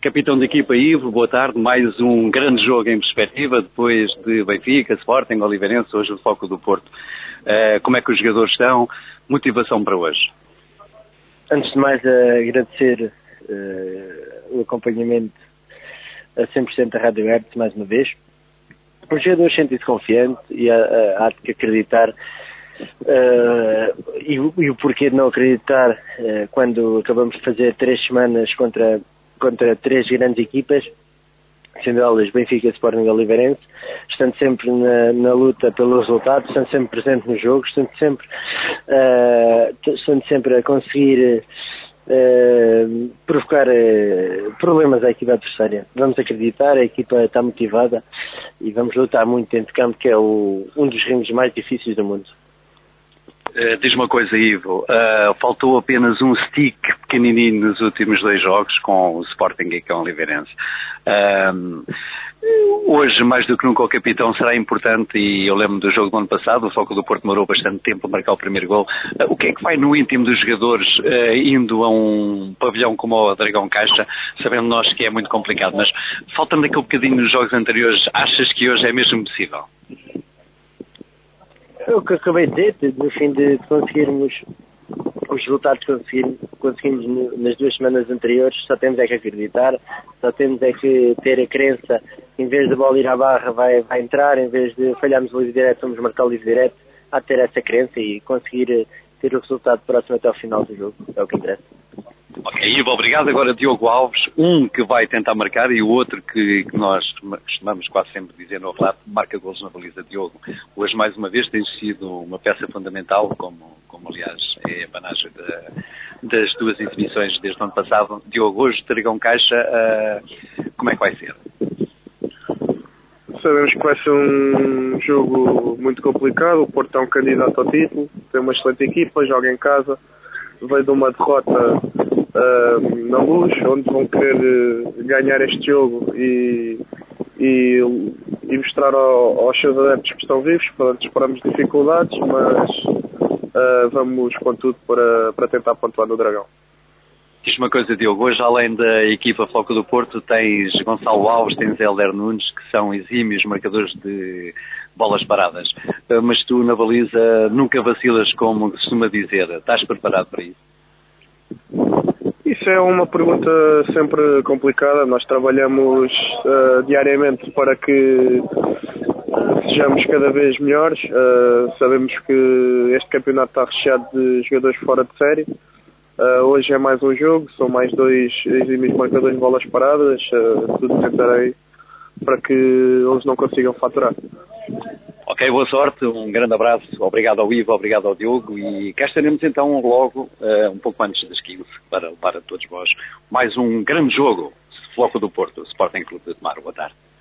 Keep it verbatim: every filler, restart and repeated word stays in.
Capitão da equipa Ivo, boa tarde. Mais um grande jogo em perspectiva, depois de Benfica, Sporting, Oliveirense, hoje o foco do Porto. Uh, como é que os jogadores estão? Motivação para hoje? Antes de mais, uh, agradecer uh, o acompanhamento a cem por cento da Rádio Hertz, mais uma vez. Os jogadores sentem-se confiantes e há, há de acreditar. Uh, e, e o porquê de não acreditar uh, quando acabamos de fazer três semanas contra, contra três grandes equipas, sendo elas Benfica, Sporting e Oliveirense, estando sempre na, na luta pelo resultado, estando sempre presente no jogo, estando sempre, uh, estando sempre a conseguir uh, provocar uh, problemas à equipa adversária. Vamos acreditar, a equipa está motivada e vamos lutar muito dentro de campo, que é o, um dos rings mais difíceis do mundo. Uh, diz uma coisa, Ivo, uh, faltou apenas um stick pequenininho nos últimos dois jogos com o Sporting e com o Oliveirense. Uh, hoje, mais do que nunca, o capitão será importante e eu lembro do jogo do ano passado, o Foco do Porto demorou bastante tempo a marcar o primeiro gol. Uh, o que é que vai no íntimo dos jogadores uh, indo a um pavilhão como o Dragão Caixa, sabendo nós que é muito complicado, mas faltando aquele bocadinho nos jogos anteriores, achas que hoje é mesmo possível? É o que eu acabei de dizer, no fim de conseguirmos os resultados que conseguimos, conseguimos nas duas semanas anteriores, só temos é que acreditar, só temos é que ter a crença, em vez de bola ir à barra vai, vai entrar, em vez de falharmos o livre direto, vamos marcar o livre direto, há de ter essa crença e conseguir ter o resultado próximo até ao final do jogo, é o que interessa. Ok, Ivo, obrigado. Agora Diogo Alves, um que vai tentar marcar e o outro que, que nós costumamos quase sempre dizer no relato, marca golos na baliza. Diogo, hoje mais uma vez tens sido uma peça fundamental, como, como aliás é a panagem das duas exibições desde o ano passado. Diogo, hoje Dragão Caixa, uh, como é que vai ser? Sabemos que vai ser um jogo muito complicado, o Porto é um candidato ao título, tem uma excelente equipa, joga em casa, veio de uma derrota uh, na Luz, onde vão querer uh, ganhar este jogo e, e, e mostrar ao, aos seus adeptos que estão vivos. Portanto, esperamos dificuldades, mas uh, vamos com tudo para, para tentar pontuar no Dragão. Diz uma coisa, Diogo, hoje além da equipa Foco do Porto tens Gonçalo Alves, tens Hélder Nunes, que são exímios marcadores de bolas paradas, mas tu na baliza nunca vacilas, como costuma dizer. Estás preparado para isso? Isso é uma pergunta sempre complicada. Nós trabalhamos uh, diariamente para que sejamos cada vez melhores. Uh, sabemos que este campeonato está recheado de jogadores fora de série. Uh, hoje é mais um jogo, são mais dois exímios marcadores de bolas paradas, uh, tudo tentarei para que eles não consigam faturar. Ok, boa sorte, um grande abraço, obrigado ao Ivo, obrigado ao Diogo e cá estaremos então logo, uh, um pouco antes das quinze, para, para todos vós, mais um grande jogo, Foco do Porto, Sporting Clube de Tomar. Boa tarde.